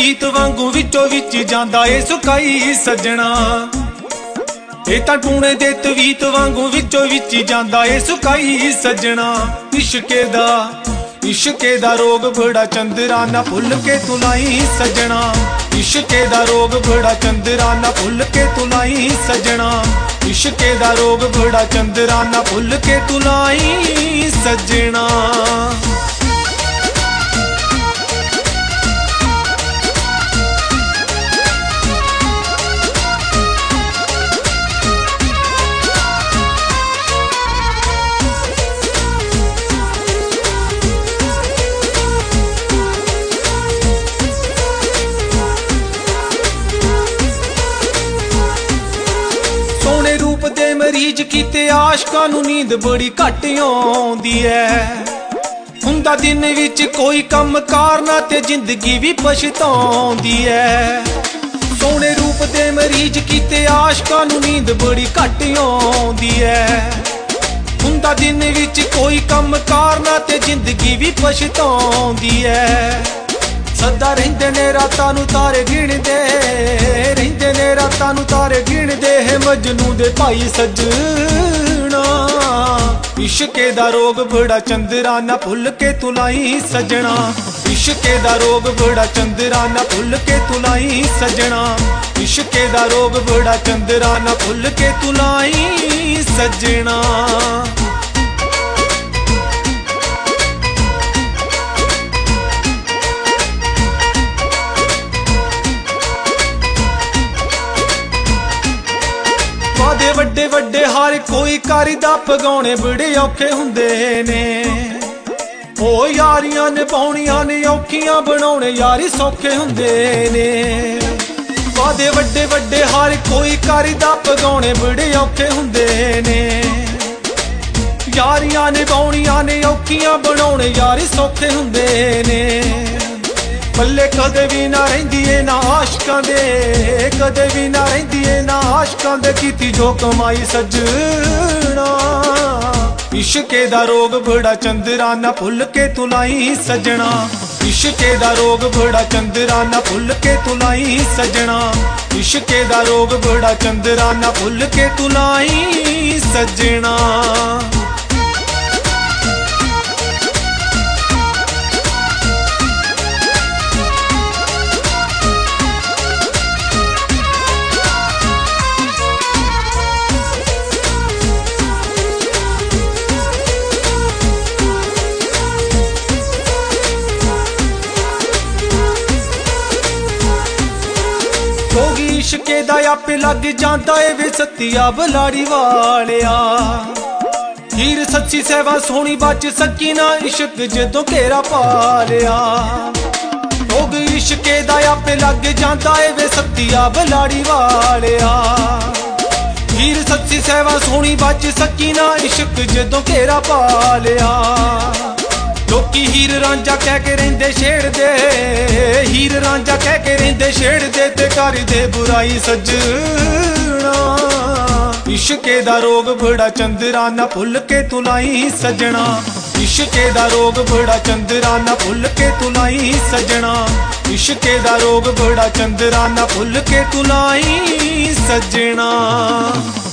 ਵੀਤ ਵਾਂगू विचों विच जांदा ए सुकाई सजना। ए तां टूणे दे तवीत वांगू विचों विच जांदा ए सुकाई सजना। इश्के दा रोग बड़ा चंदरा ना भुल के तू लाई सजना। इश्के दा रोग बड़ा चंदरा ना भुल के तू लाई सजना। इश्के दा रोग बड़ा चंदरा ना भुल के तू लाई सजना। दे मरीज कीते आशकां नूं नींद बड़ी घट आउंदी है। हुंदा दिन विच कोई कम कारना ते जिंदगी भी पछताउंदी है। सोहणे रूप दे मरीज कीते आशकां नूं नींद बड़ी घट आउंदी है। हुंदा दिन विच कोई कम कारना ते जिंदगी भी पछताउंदी है। सदा रहिंदे ने रातां नूं तारे गिणदे, रहिंदे ने रातां नूं तारे गिणदे है मजनू दे भाई सजना। इश्के दा रोग बड़ा चंदरा ना भुल के तू लाई सजना। इश्के दा रोग बड़ा चंदरा ना भुल के तू लाई सजना। इश्के दा रोग बड़ा चंदरा ना भुल के तू लाई सजना। वादे वड्डे वड्डे हार कोई करदा पगाउणे बड़े औखे हुंदे ने। ओ यारियां निभाउणियां ने औखियां बनाउणे यारी सौखे हुंदे ने। वादे वड्डे वड्डे हार कोई करदा पगाउणे बड़े औखे हुंदे ने। यारियां निभाउणियां ने औखियां बनाउणे यारी सौखे हुंदे ने। पल्ले कदे भी ना रहिंदी ए ना आशकां दे, कदे भी ना रहिंदी ए ना आशकां दे कीती जो कमाई सजना। इश्के दा रोग बड़ा चंदरा ना भुल के तू लाई सजना। इश्के दा रोग बड़ा चंदरा ना भुल के तू लाई सजना। इश्के दा रोग बड़ा चंदरा ना भुल के तू लाई सजना। रोगी इश्के दा आपे लग जांदा ए वे सत्तिया बलाड़ी वालिया। हीर सच्ची सहवा सोहनी बच सकी ना इश्क जदों घेरा पा लिया। रोगी इश्के दा आपे लग जांदा ए वे सत्तिया बलाड़ी वालिया। हीर सच्ची सहवा सोहनी बच सकी ना इश्क जदों घेरा पा लिया। लोकी हीर रांझा कह के रहिंदे छेड़दे, हीर रांझा कह के रहिंदे छेड़दे ते करदे बुराई सजना। इश्के दा रोग बड़ा चंदरा ना भुल के तू लाई सजना। इश्के दा रोग बड़ा चंदरा ना भुल के तू लाई सजना। इश्के दा रोग बड़ा चंदरा ना भुल के तू लाई सजना।